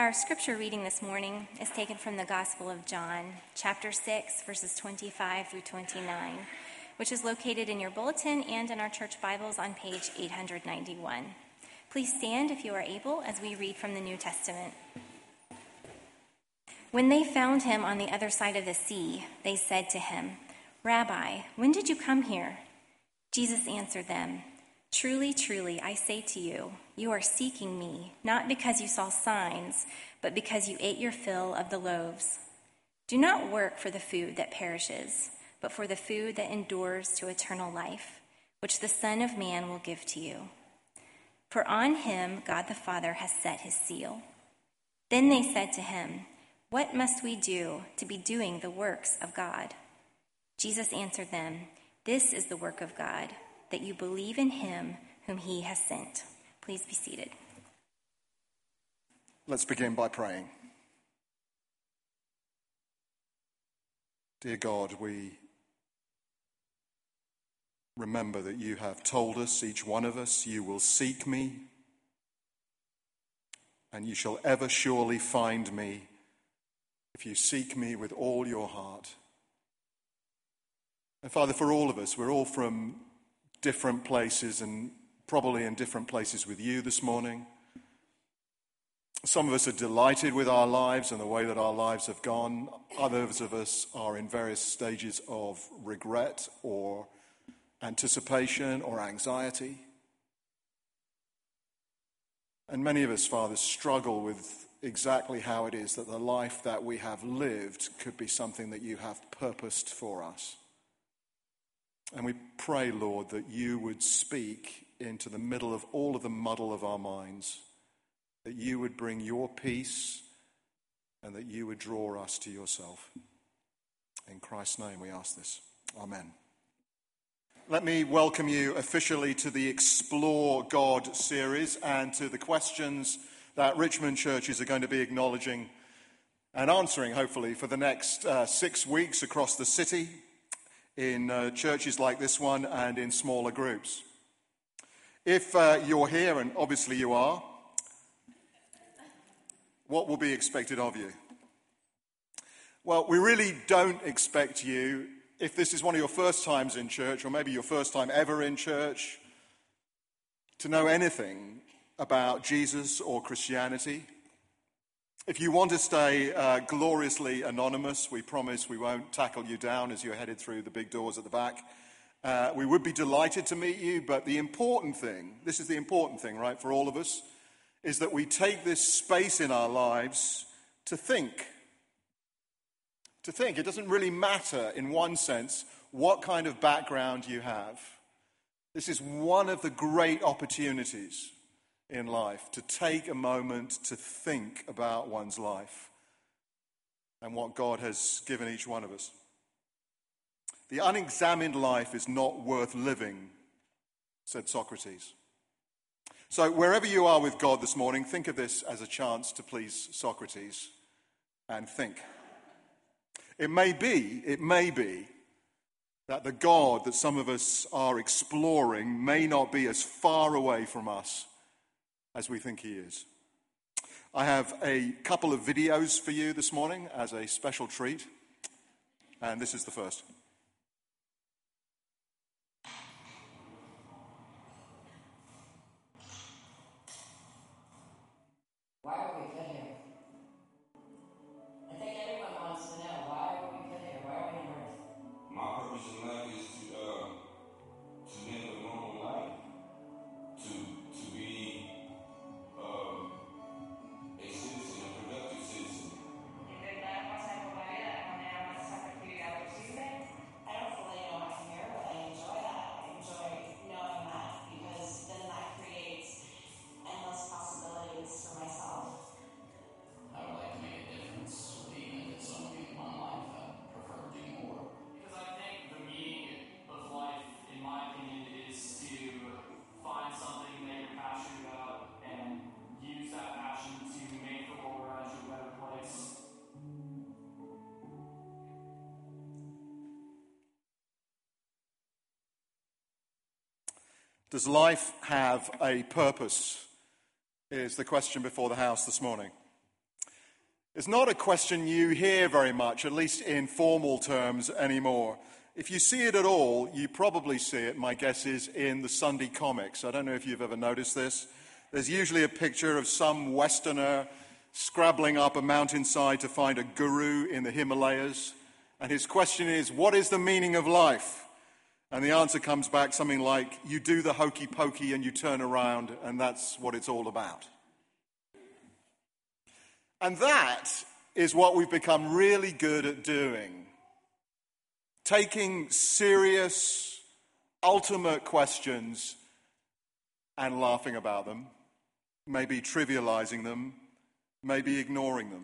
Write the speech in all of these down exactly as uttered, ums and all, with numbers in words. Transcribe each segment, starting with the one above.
Our scripture reading this morning is taken from the Gospel of John, chapter six, verses twenty-five through twenty-nine, which is located in your bulletin and in our church Bibles on page eight ninety-one. Please stand if you are able as we read from the New Testament. When they found him on the other side of the sea, they said to him, "Rabbi, when did you come here?" Jesus answered them, "Truly, truly, I say to you, you are seeking me, not because you saw signs, but because you ate your fill of the loaves. Do not work for the food that perishes, but for the food that endures to eternal life, which the Son of Man will give to you. For on him God the Father has set his seal." Then they said to him, "What must we do to be doing the works of God?" Jesus answered them, "This is the work of God, that you believe in him whom he has sent." Please be seated. Let's begin by praying. Dear God, we remember that you have told us, each one of us, you will seek me, and you shall ever surely find me if you seek me with all your heart. And Father, for all of us, we're all from different places and probably in different places with you this morning. Some of us are delighted with our lives and the way that our lives have gone. Others of us are in various stages of regret or anticipation or anxiety. And many of us, Father, struggle with exactly how it is that the life that we have lived could be something that you have purposed for us. And we pray, Lord, that you would speak into the middle of all of the muddle of our minds, that you would bring your peace and that you would draw us to yourself. In Christ's name we ask this. Amen. Let me welcome you officially to the Explore God series and to the questions that Richmond churches are going to be acknowledging and answering, hopefully, for the next uh, six weeks across the city, in uh, churches like this one and in smaller groups. If uh, you're here, and obviously you are, what will be expected of you? Well, we really don't expect you, if this is one of your first times in church, or maybe your first time ever in church, to know anything about Jesus or Christianity. If you want to stay uh, gloriously anonymous, we promise we won't tackle you down as you're headed through the big doors at the back. Uh, we would be delighted to meet you, but the important thing, this is the important thing, right, for all of us, is that we take this space in our lives to think. To think. It doesn't really matter, in one sense, what kind of background you have. This is one of the great opportunities in life, to take a moment to think about one's life and what God has given each one of us. The unexamined life is not worth living, said Socrates. So wherever you are with God this morning, think of this as a chance to please Socrates and think. It may be, it may be that the God that some of us are exploring may not be as far away from us as we think he is. I have a couple of videos for you this morning as a special treat, and this is the first. Why are we put here? I think everyone wants to know, why are we put here? Why are we on earth? My purpose in life is to uh, to live a normal life, to to be uh, a citizen, a productive citizen. Intentar pasar por la vida de la manera más satisfactoria posible. I don't fully know why I'm here, but I enjoy that. I enjoy knowing that because then that creates endless possibilities for myself. I would like to make a difference, or even if it's only in one life, I prefer to do more. Because I think the meaning of life, in my opinion, is to find something that you're passionate about and use that passion to make the world around you a better place. Does life have a purpose? Is the question before the house this morning. It's not a question you hear very much, at least in formal terms anymore. If you see it at all, you probably see it, my guess is, in the Sunday comics. I don't know if you've ever noticed this. There's usually a picture of some Westerner scrabbling up a mountainside to find a guru in the Himalayas. And his question is, what is the meaning of life? And the answer comes back something like, you do the hokey pokey and you turn around, and that's what it's all about. And that is what we've become really good at doing. Taking serious, ultimate questions and laughing about them, maybe trivializing them, maybe ignoring them.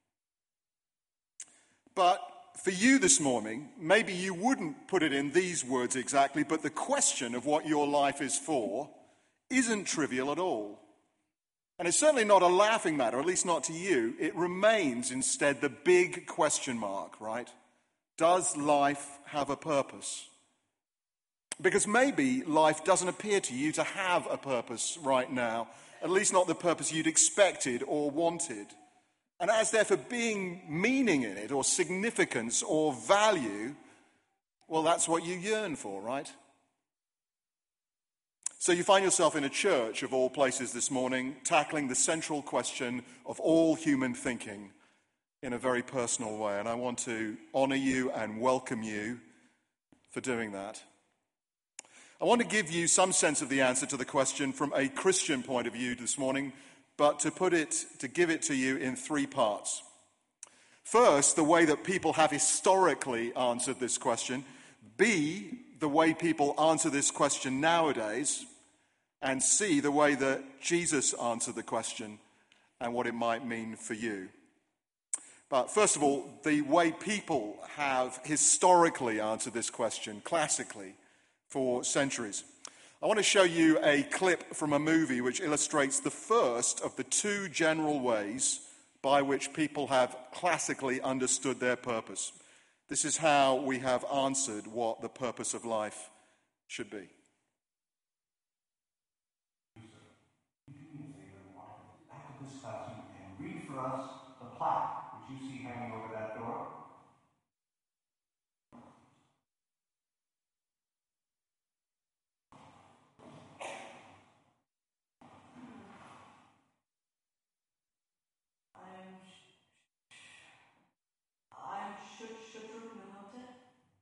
But for you this morning, maybe you wouldn't put it in these words exactly, but the question of what your life is for isn't trivial at all. And it's certainly not a laughing matter, at least not to you. It remains instead the big question mark, right? Does life have a purpose? Because maybe life doesn't appear to you to have a purpose right now, at least not the purpose you'd expected or wanted. And as there for being meaning in it, or significance, or value, well, that's what you yearn for, right? So you find yourself in a church, of all places this morning, tackling the central question of all human thinking in a very personal way. And I want to honor you and welcome you for doing that. I want to give you some sense of the answer to the question from a Christian point of view this morning, but to put it, to give it to you in three parts. First, the way that people have historically answered this question. B, the way people answer this question nowadays. And C, the way that Jesus answered the question and what it might mean for you. But first of all, the way people have historically answered this question, classically, for centuries. I want to show you a clip from a movie which illustrates the first of the two general ways by which people have classically understood their purpose. This is how we have answered what the purpose of life should be. After this lesson, and read for us the plaque which you see hanging over that door. I'm Shudruk Nahunte.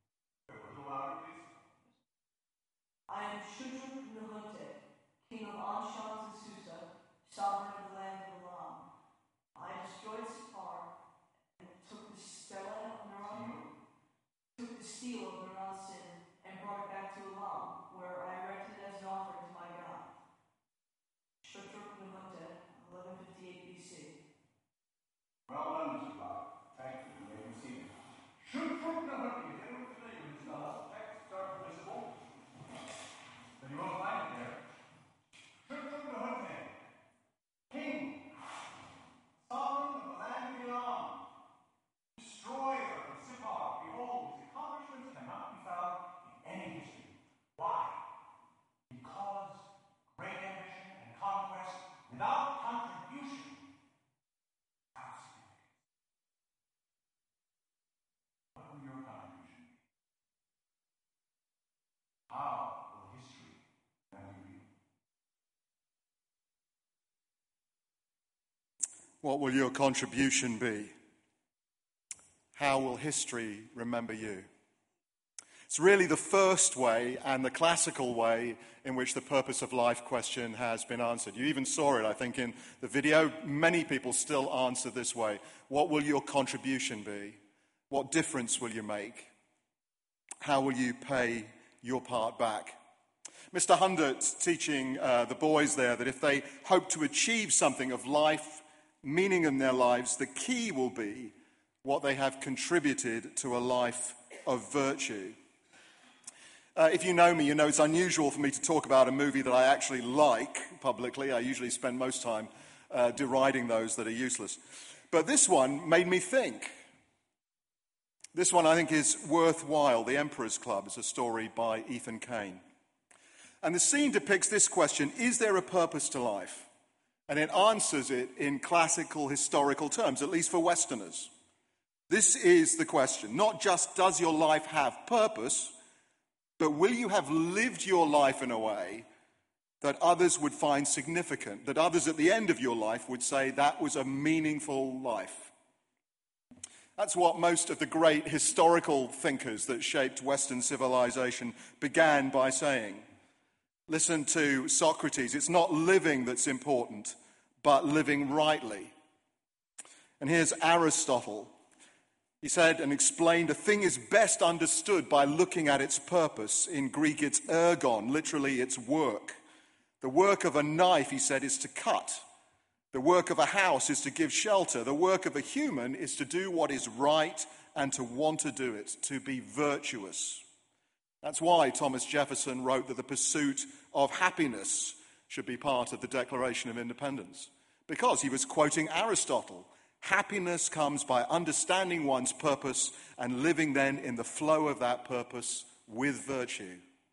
I am Shudruk Nahunte, king of Anshan Susa, sovereign of the land of Elam. I destroyed Sipar and took the stela of Naran, took the steel of Naran's sin, and brought it back to Elam, where I erected it as an offering to my God. Shudruk Nahunte, eleven fifty-eight B C. Well done, Mister Clark. Thank you. You may be seated. Should Trump Nahunte is anyone familiar with this last text start visible? Then you won't find it there. Should Trump Nahunte, king, sovereign of the land of Elam, destroyer of Sipar, behold, his accomplishments cannot be found in any history. Why? Because great ambition and conquest without contribution. What will your contribution be? How will history remember you? What will your contribution be? How will history remember you? It's really the first way and the classical way in which the purpose of life question has been answered. You even saw it, I think, in the video. Many people still answer this way. What will your contribution be? What difference will you make? How will you pay your part back? Mister Hundert teaching uh, the boys there that if they hope to achieve something of life, meaning in their lives, the key will be what they have contributed to a life of virtue. Uh, if you know me, you know it's unusual for me to talk about a movie that I actually like publicly. I usually spend most time uh, deriding those that are useless. But this one made me think. This one I think is worthwhile. The Emperor's Club is a story by Ethan Kane. And the scene depicts this question: is there a purpose to life? And it answers it in classical historical terms, at least for Westerners. This is the question. Not just does your life have purpose, but will you have lived your life in a way that others would find significant, that others at the end of your life would say that was a meaningful life? That's what most of the great historical thinkers that shaped Western civilization began by saying. Listen to Socrates. It's not living that's important, but living rightly. And here's Aristotle. He said and explained, a thing is best understood by looking at its purpose. In Greek, it's ergon, literally its work. The work of a knife, he said, is to cut. The work of a house is to give shelter. The work of a human is to do what is right and to want to do it, to be virtuous. That's why Thomas Jefferson wrote that the pursuit of happiness should be part of the Declaration of Independence, because he was quoting Aristotle. Happiness comes by understanding one's purpose and living then in the flow of that purpose with virtue.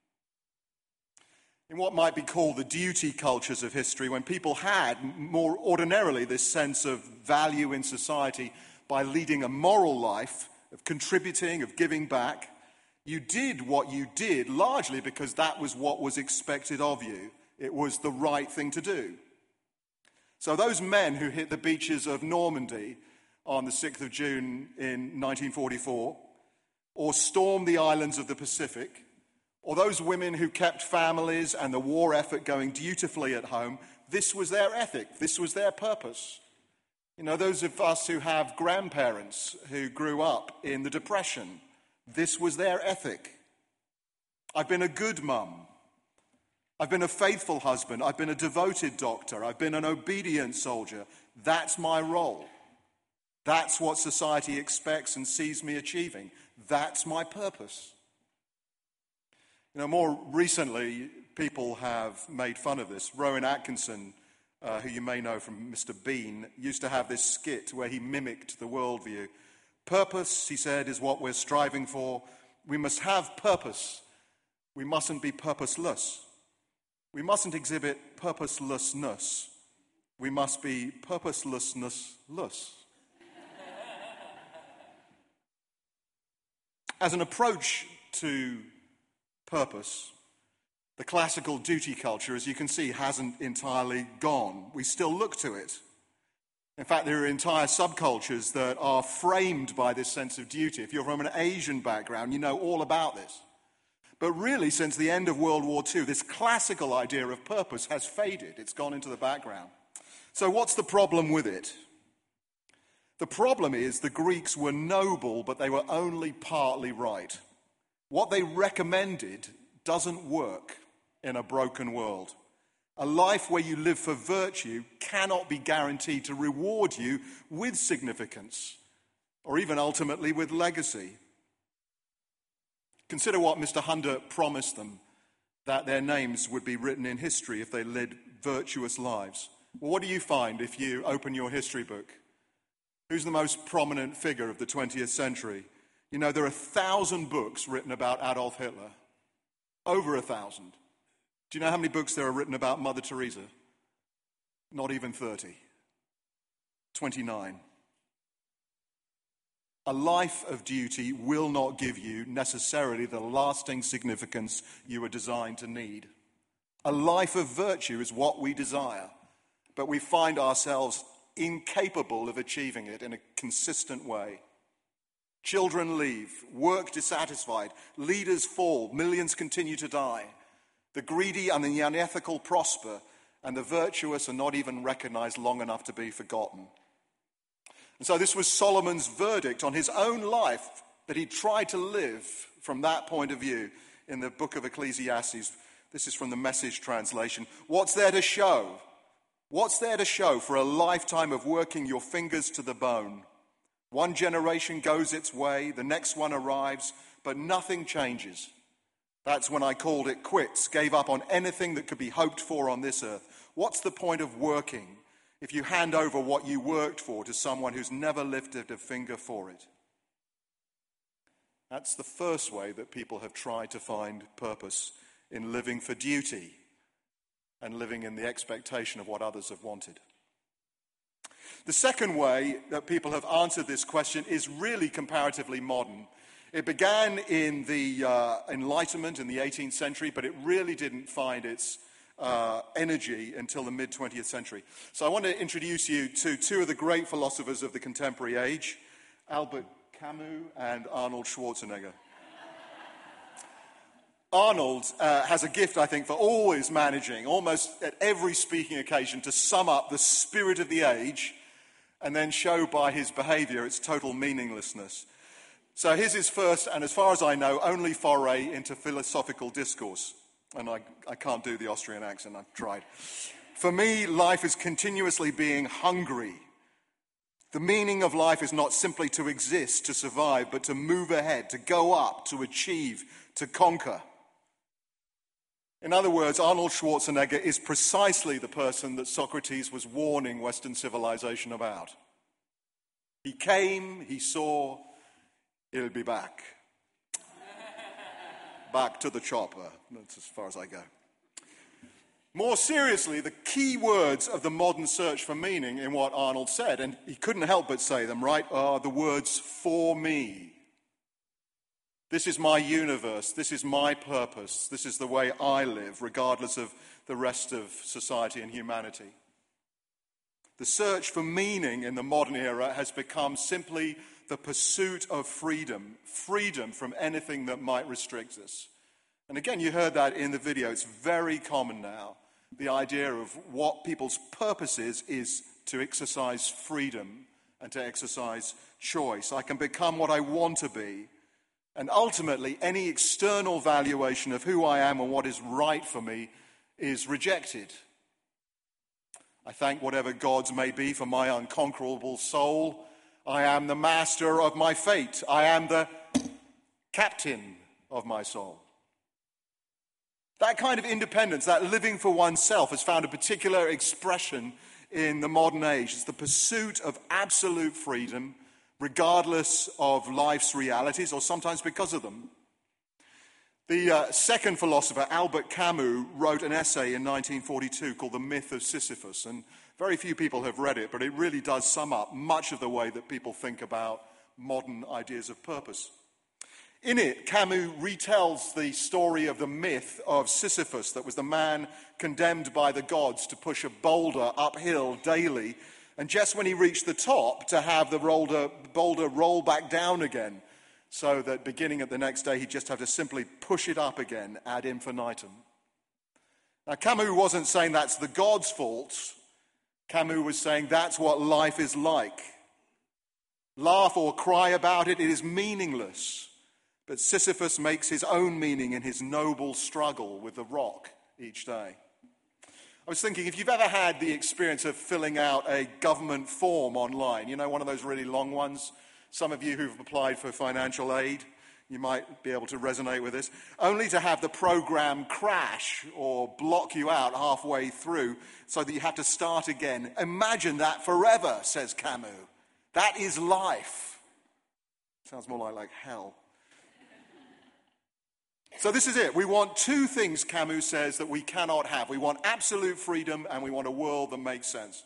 In what might be called the duty cultures of history, when people had more ordinarily this sense of value in society by leading a moral life, of contributing, of giving back, you did what you did largely because that was what was expected of you. It was the right thing to do. So those men who hit the beaches of Normandy on the sixth of June in nineteen forty-four, or stormed the islands of the Pacific, or those women who kept families and the war effort going dutifully at home, this was their ethic, this was their purpose. You know, those of us who have grandparents who grew up in the Depression, this was their ethic. I've been a good mum. I've been a faithful husband. I've been a devoted doctor. I've been an obedient soldier. That's my role. That's what society expects and sees me achieving. That's my purpose. You know, more recently, people have made fun of this. Rowan Atkinson, uh, who you may know from Mister Bean, used to have this skit where he mimicked the worldview. Purpose, he said, is what we're striving for. We must have purpose. We mustn't be purposeless. We mustn't exhibit purposelessness. We must be purposelessness-less. As an approach to purpose, the classical duty culture, as you can see, hasn't entirely gone. We still look to it. In fact, there are entire subcultures that are framed by this sense of duty. If you're from an Asian background, you know all about this. But really, since the end of World War Two, this classical idea of purpose has faded. It's gone into the background. So what's the problem with it? The problem is the Greeks were noble, but they were only partly right. What they recommended doesn't work in a broken world. A life where you live for virtue cannot be guaranteed to reward you with significance, or even ultimately with legacy. Consider what Mister Hunter promised them, that their names would be written in history if they led virtuous lives. Well, what do you find if you open your history book? Who's the most prominent figure of the twentieth century? You know, there are a thousand books written about Adolf Hitler. Over a thousand. Do you know how many books there are written about Mother Teresa? Not even thirty. twenty-nine. A life of duty will not give you necessarily the lasting significance you are designed to need. A life of virtue is what we desire, but we find ourselves incapable of achieving it in a consistent way. Children leave, work dissatisfied, leaders fall, millions continue to die. The greedy and the unethical prosper, and the virtuous are not even recognized long enough to be forgotten. And so this was Solomon's verdict on his own life, that he tried to live from that point of view in the book of Ecclesiastes. This is from the Message translation. What's there to show? What's there to show for a lifetime of working your fingers to the bone? One generation goes its way, the next one arrives, but nothing changes. That's when I called it quits, gave up on anything that could be hoped for on this earth. What's the point of working if you hand over what you worked for to someone who's never lifted a finger for it? That's the first way that people have tried to find purpose in living for duty. and living in the expectation of what others have wanted. The second way that people have answered this question is really comparatively modern. It began in the uh, Enlightenment in the eighteenth century, but it really didn't find its uh, energy until the mid-twentieth century. So I want to introduce you to two of the great philosophers of the contemporary age, Albert Camus and Arnold Schwarzenegger. Arnold uh, has a gift, I think, for always managing, almost at every speaking occasion, to sum up the spirit of the age and then show by his behavior its total meaninglessness. So here's his first, and as far as I know, only foray into philosophical discourse. And I, I can't do the Austrian accent, I've tried. For me, life is continuously being hungry. The meaning of life is not simply to exist, to survive, but to move ahead, to go up, to achieve, to conquer. In other words, Arnold Schwarzenegger is precisely the person that Socrates was warning Western civilization about. He came, he saw, he'll be back. Back to the chopper. That's as far as I go. More seriously, the key words of the modern search for meaning in what Arnold said, and he couldn't help but say them, right, are the words "for me." This is my universe, this is my purpose, this is the way I live, regardless of the rest of society and humanity. The search for meaning in the modern era has become simply the pursuit of freedom, freedom from anything that might restrict us. And again, you heard that in the video. It's very common now. The idea of what people's purpose is, is to exercise freedom and to exercise choice. I can become what I want to be. And ultimately, any external valuation of who I am and what is right for me is rejected. I thank whatever gods may be for my unconquerable soul. I am the master of my fate. I am the captain of my soul. That kind of independence, that living for oneself, has found a particular expression in the modern age. It's the pursuit of absolute freedom, regardless of life's realities, or sometimes because of them. The uh, second philosopher, Albert Camus, wrote an essay in nineteen forty-two called The Myth of Sisyphus, and very few people have read it, but it really does sum up much of the way that people think about modern ideas of purpose. In it, Camus retells the story of the myth of Sisyphus, that was the man condemned by the gods to push a boulder uphill daily, and just when he reached the top, to have the boulder, boulder roll back down again, so that beginning at the next day, he'd just have to simply push it up again ad infinitum. Now, Camus wasn't saying that's the gods' fault. Camus was saying that's what life is like. Laugh or cry about it, it is meaningless. But Sisyphus makes his own meaning in his noble struggle with the rock each day. I was thinking, if you've ever had the experience of filling out a government form online, you know, one of those really long ones, some of you who've applied for financial aid, you might be able to resonate with this, only to have the program crash or block you out halfway through so that you have to start again. Imagine that forever, says Camus. That is life. Sounds more like, like hell. So this is it. We want two things, Camus says, that we cannot have. We want absolute freedom and we want a world that makes sense.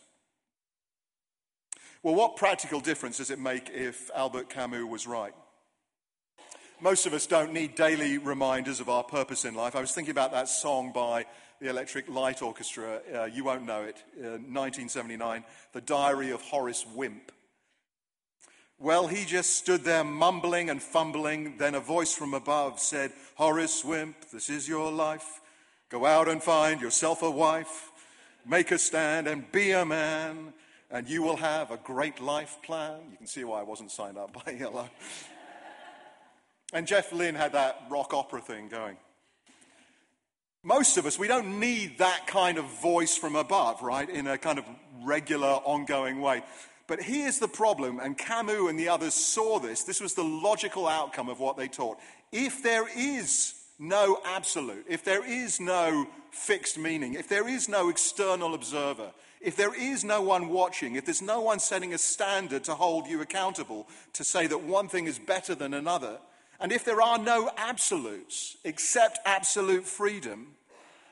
Well, what practical difference does it make if Albert Camus was right? Most of us don't need daily reminders of our purpose in life. I was thinking about that song by the Electric Light Orchestra. Uh, you won't know it. Uh, nineteen seventy-nine, The Diary of Horace Wimp. Well, he just stood there mumbling and fumbling. Then a voice from above said, "Horace Wimp, this is your life. Go out and find yourself a wife. Make a stand and be a man, and you will have a great life plan." You can see why I wasn't signed up by Yellow. And Jeff Lynne had that rock opera thing going. Most of us, we don't need that kind of voice from above, right, in a kind of regular, ongoing way. But here's the problem, and Camus and the others saw this. This was the logical outcome of what they taught. If there is no absolute, if there is no fixed meaning, if there is no external observer, if there is no one watching, if there's no one setting a standard to hold you accountable, to say that one thing is better than another, and if there are no absolutes except absolute freedom,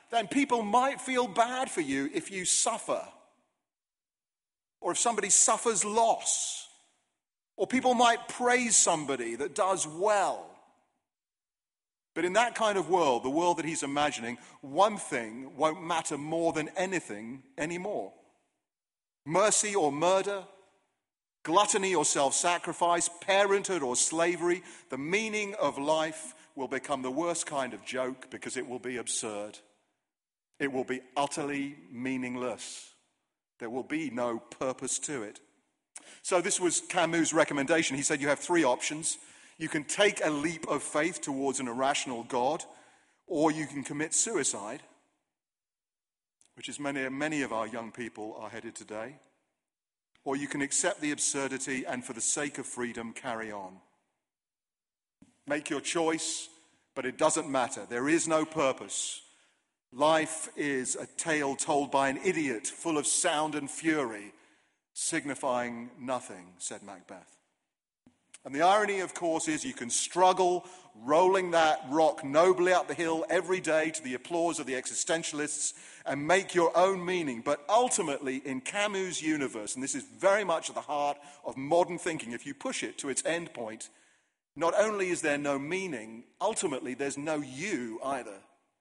then people might feel bad for you if you suffer, or if somebody suffers loss, or people might praise somebody that does well. But in that kind of world, the world that he's imagining, one thing won't matter more than anything anymore. Mercy or murder, gluttony or self-sacrifice, parenthood or slavery, the meaning of life will become the worst kind of joke because it will be absurd. It will be utterly meaningless. There will be no purpose to it. So this was Camus' recommendation. He said you have three options. You can take a leap of faith towards an irrational God, or you can commit suicide, which is many, many of our young people are headed today. Or you can accept the absurdity and for the sake of freedom, carry on. Make your choice, but it doesn't matter. There is no purpose. Life is a tale told by an idiot, full of sound and fury, signifying nothing, said Macbeth. And the irony, of course, is you can struggle rolling that rock nobly up the hill every day to the applause of the existentialists and make your own meaning. But ultimately, in Camus' universe, and this is very much at the heart of modern thinking, if you push it to its end point, not only is there no meaning, ultimately there's no you either.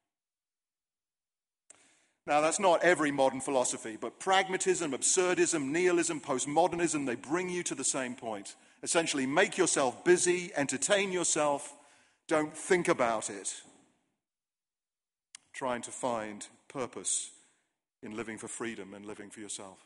Now, that's not every modern philosophy, but pragmatism, absurdism, nihilism, postmodernism, they bring you to the same point. Essentially, make yourself busy, entertain yourself, don't think about it. Trying to find purpose in living for freedom and living for yourself.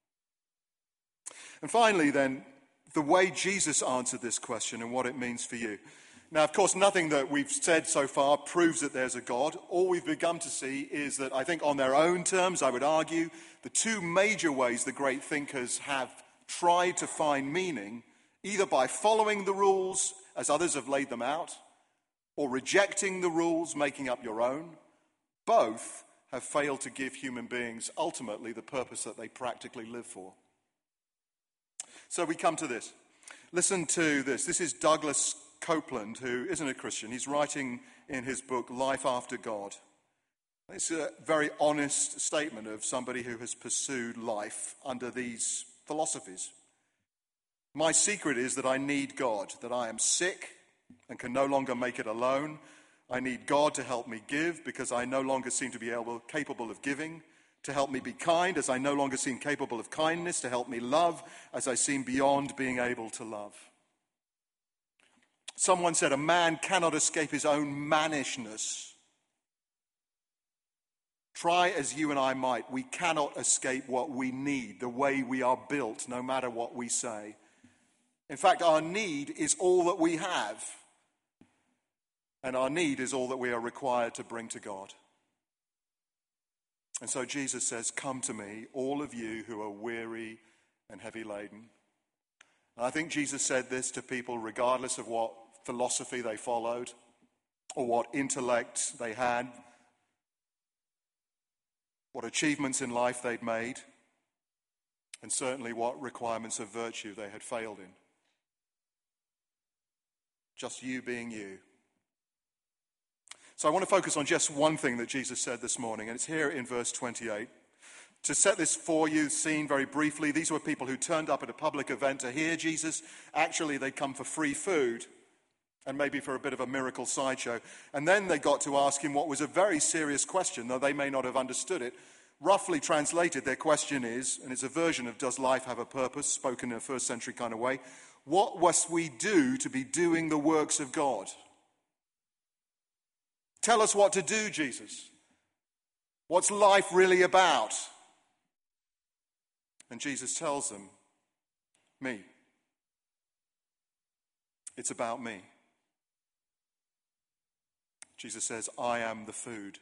And finally, then, the way Jesus answered this question and what it means for you. Now, of course, nothing that we've said so far proves that there's a God. All we've begun to see is that, I think on their own terms, I would argue, the two major ways the great thinkers have tried to find meaning, either by following the rules as others have laid them out, or rejecting the rules, making up your own, both have failed to give human beings ultimately the purpose that they practically live for. So we come to this. Listen to this. This is Douglas Copeland, who isn't a Christian. He's writing in his book, Life After God. It's a very honest statement of somebody who has pursued life under these philosophies. My secret is that I need God, that I am sick and can no longer make it alone. I need God to help me give because I no longer seem to be able, capable of giving, to help me be kind as I no longer seem capable of kindness, to help me love as I seem beyond being able to love. Someone said a man cannot escape his own mannishness. Try as you and I might, we cannot escape what we need, the way we are built, no matter what we say. In fact, our need is all that we have. And our need is all that we are required to bring to God. And so Jesus says, come to me, all of you who are weary and heavy laden. And I think Jesus said this to people regardless of what philosophy they followed or what intellect they had, what achievements in life they'd made, and certainly what requirements of virtue they had failed in. Just you being you. So I want to focus on just one thing that Jesus said this morning, and it's here in verse twenty-eight. To set this for you, scene very briefly, these were people who turned up at a public event to hear Jesus. Actually, they'd come for free food and maybe for a bit of a miracle sideshow. And then they got to ask him what was a very serious question, though they may not have understood it. Roughly translated, their question is, and it's a version of does life have a purpose, spoken in a first century kind of way, what must we do to be doing the works of God? Tell us what to do, Jesus. What's life really about? And Jesus tells them, me. It's about me. Jesus says, I am the food.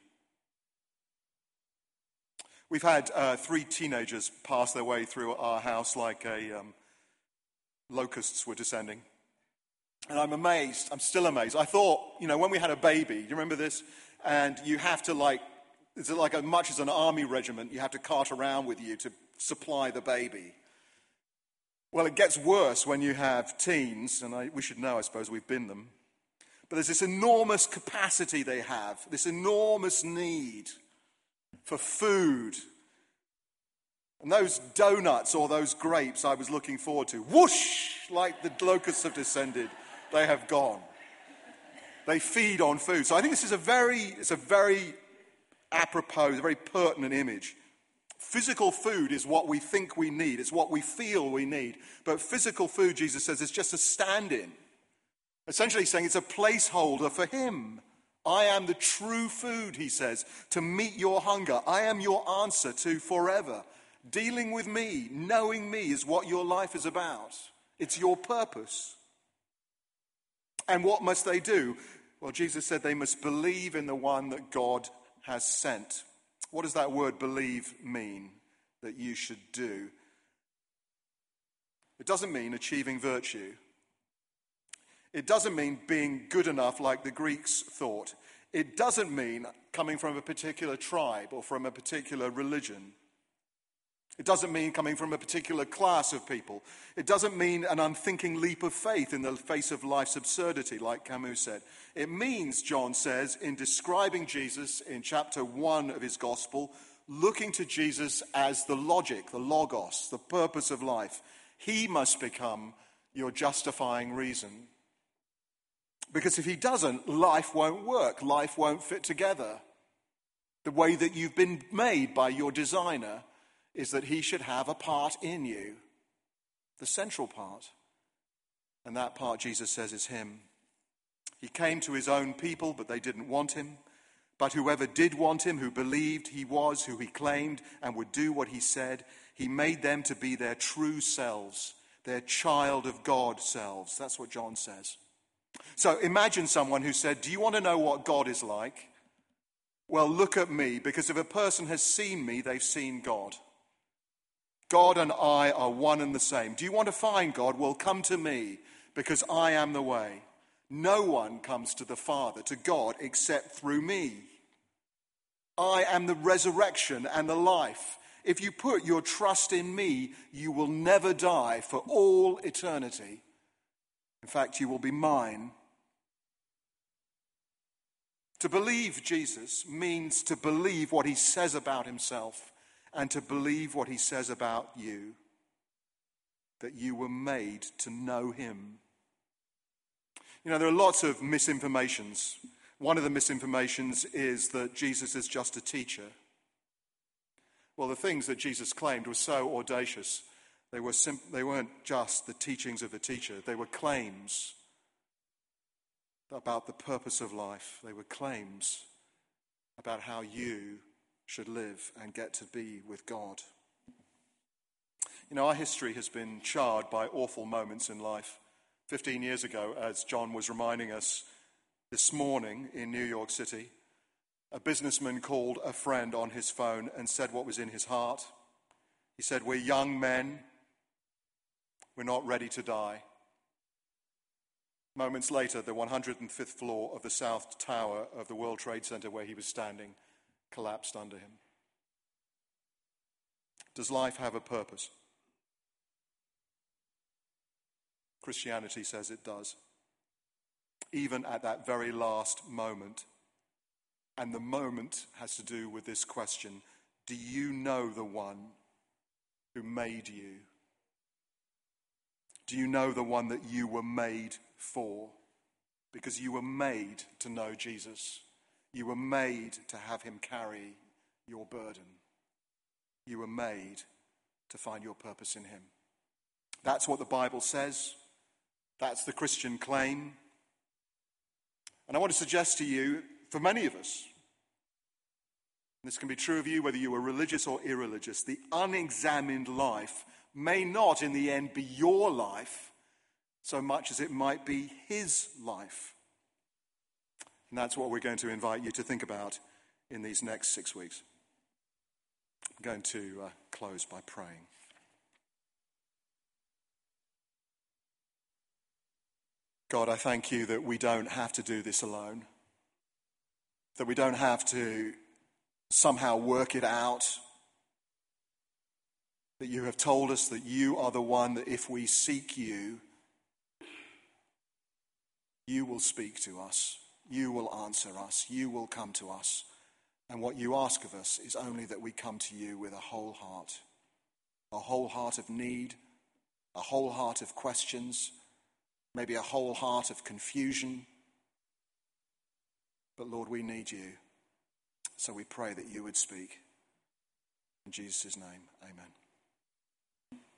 We've had uh, three teenagers pass their way through our house like a um, locusts were descending. And I'm amazed. I'm still amazed. I thought, you know, when we had a baby, do you remember this? And you have to like, it's like as much as an army regiment, you have to cart around with you to supply the baby. Well, it gets worse when you have teens, and I, we should know, I suppose, we've been them. But there's this enormous capacity they have, this enormous need. for food. And those donuts or those grapes I was looking forward to, whoosh, like the locusts have descended, they have gone. They feed on food. So I think this is a very, it's a very apropos, a very pertinent image. Physical food is what we think we need. It's what we feel we need. But physical food, Jesus says, is just a stand-in. Essentially saying it's a placeholder for him. I am the true food, he says, to meet your hunger. I am your answer to forever. Dealing with me, knowing me is what your life is about. It's your purpose. And what must they do? Well, Jesus said they must believe in the one that God has sent. What does that word believe mean that you should do? It doesn't mean achieving virtue. It doesn't mean being good enough like the Greeks thought. It doesn't mean coming from a particular tribe or from a particular religion. It doesn't mean coming from a particular class of people. It doesn't mean an unthinking leap of faith in the face of life's absurdity, like Camus said. It means, John says, in describing Jesus in chapter one of his gospel, looking to Jesus as the logic, the logos, the purpose of life. He must become your justifying reason. Because if he doesn't, life won't work. Life won't fit together. The way that you've been made by your designer is that he should have a part in you, the central part. And that part, Jesus says, is him. He came to his own people, but they didn't want him. But whoever did want him, who believed he was who he claimed and would do what he said, he made them to be their true selves, their child of God selves. That's what John says. So imagine someone who said, do you want to know what God is like? Well, look at me, because if a person has seen me, they've seen God. God and I are one and the same. Do you want to find God? Well, come to me, because I am the way. No one comes to the Father, to God, except through me. I am the resurrection and the life. If you put your trust in me, you will never die for all eternity. In fact, you will be mine. To believe Jesus means to believe what he says about himself and to believe what he says about you, that you were made to know him. You know, there are lots of misinformations. One of the misinformations is that Jesus is just a teacher. Well, the things that Jesus claimed were so audacious. They, were sim- they weren't just the teachings of the teacher. They were claims about the purpose of life. They were claims about how you should live and get to be with God. You know, our history has been charred by awful moments in life. Fifteen years ago, as John was reminding us this morning in New York City, a businessman called a friend on his phone and said what was in his heart. He said, we're young men. We're not ready to die. Moments later, the one hundred fifth floor of the South Tower of the World Trade Center where he was standing collapsed under him. Does life have a purpose? Christianity says it does. Even at that very last moment. And the moment has to do with this question: do you know the one who made you? Do you know the one that you were made for? Because you were made to know Jesus. You were made to have him carry your burden. You were made to find your purpose in him. That's what the Bible says. That's the Christian claim. And I want to suggest to you, for many of us, and this can be true of you whether you are religious or irreligious, the unexamined life may not in the end be your life so much as it might be his life. And that's what we're going to invite you to think about in these next six weeks. I'm going to uh, close by praying. God, I thank you that we don't have to do this alone, that we don't have to somehow work it out, that you have told us that you are the one that if we seek you, you will speak to us, you will answer us, you will come to us. And what you ask of us is only that we come to you with a whole heart, a whole heart of need, a whole heart of questions, maybe a whole heart of confusion. But Lord, we need you. So we pray that you would speak. In Jesus' name, amen.